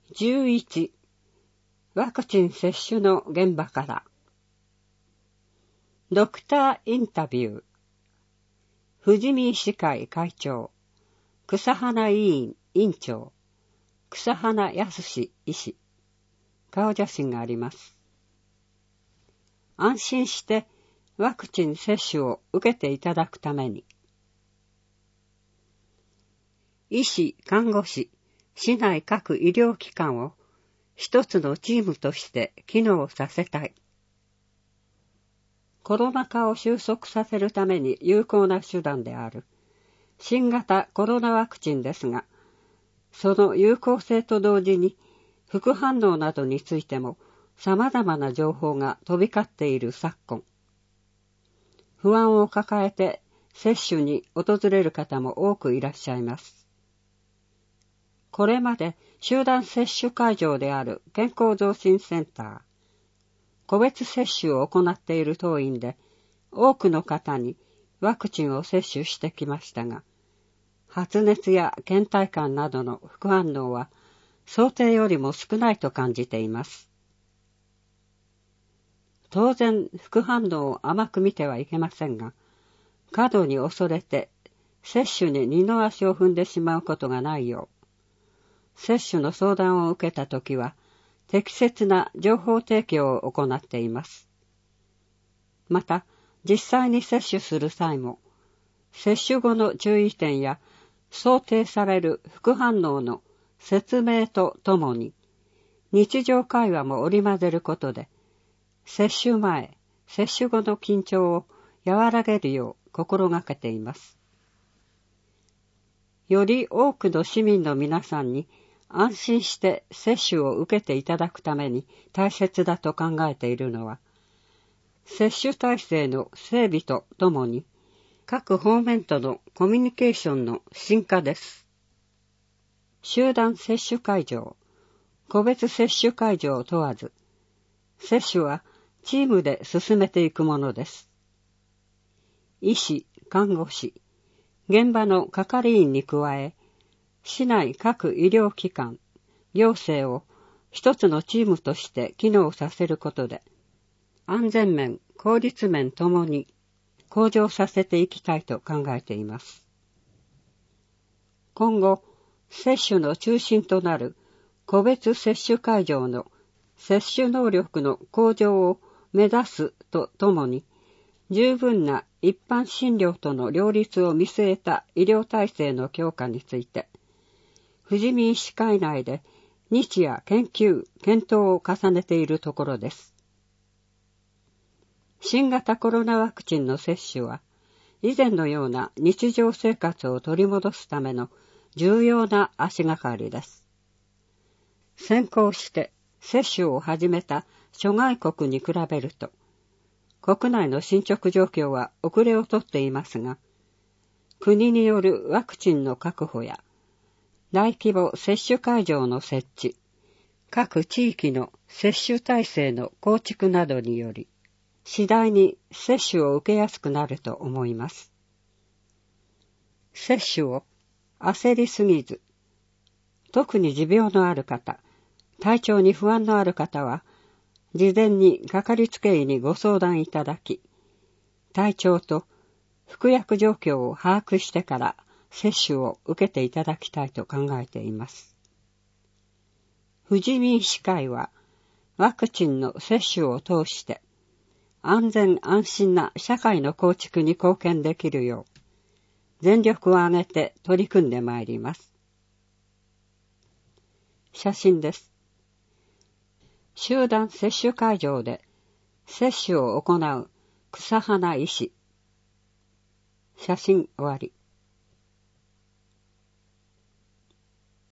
11、ワクチン接種の現場から。ドクターインタビュー。富士見医師会会長、草花委員委員長、草花康医師。顔写真があります。安心してワクチン接種を受けていただくために、医師、看護師、市内各医療機関を一つのチームとして機能させたい。コロナ禍を収束させるために有効な手段である新型コロナワクチンですが、その有効性と同時に副反応などについても様々な情報が飛び交っている昨今。不安を抱えて接種に訪れる方も多くいらっしゃいます。これまで集団接種会場である健康増進センター、個別接種を行っている当院で多くの方にワクチンを接種してきましたが、発熱や倦怠感などの副反応は想定よりも少ないと感じています。当然副反応を甘く見てはいけませんが、過度に恐れて接種に二の足を踏んでしまうことがないよう、接種の相談を受けたときは適切な情報提供を行っています。また、実際に接種する際も、接種後の注意点や想定される副反応の説明とともに、日常会話も織り交ぜることで、接種前、接種後の緊張を和らげるよう心がけています。より多くの市民の皆さんに安心して接種を受けていただくために大切だと考えているのは、接種体制の整備とともに、各方面とのコミュニケーションの進化です。集団接種会場、個別接種会場を問わず、接種はチームで進めていくものです。医師、看護師、現場の係員に加え、市内各医療機関、行政を一つのチームとして機能させることで、安全面、効率面ともに向上させていきたいと考えています。今後、接種の中心となる個別接種会場の接種能力の向上を目指すとともに、十分な一般診療との両立を見据えた医療体制の強化について、富士見医師会内で日夜研究・検討を重ねているところです。新型コロナワクチンの接種は、以前のような日常生活を取り戻すための重要な足がかりです。先行して接種を始めた諸外国に比べると、国内の進捗状況は遅れをとっていますが、国によるワクチンの確保や、大規模接種会場の設置、各地域の接種体制の構築などにより、次第に接種を受けやすくなると思います。接種を焦りすぎず、特に持病のある方、体調に不安のある方は、事前にかかりつけ医にご相談いただき、体調と服薬状況を把握してから接種を受けていただきたいと考えています。富士見医師会は、ワクチンの接種を通して、安全安心な社会の構築に貢献できるよう、全力を挙げて取り組んでまいります。写真です。集団接種会場で接種を行う草花医師。写真終わり。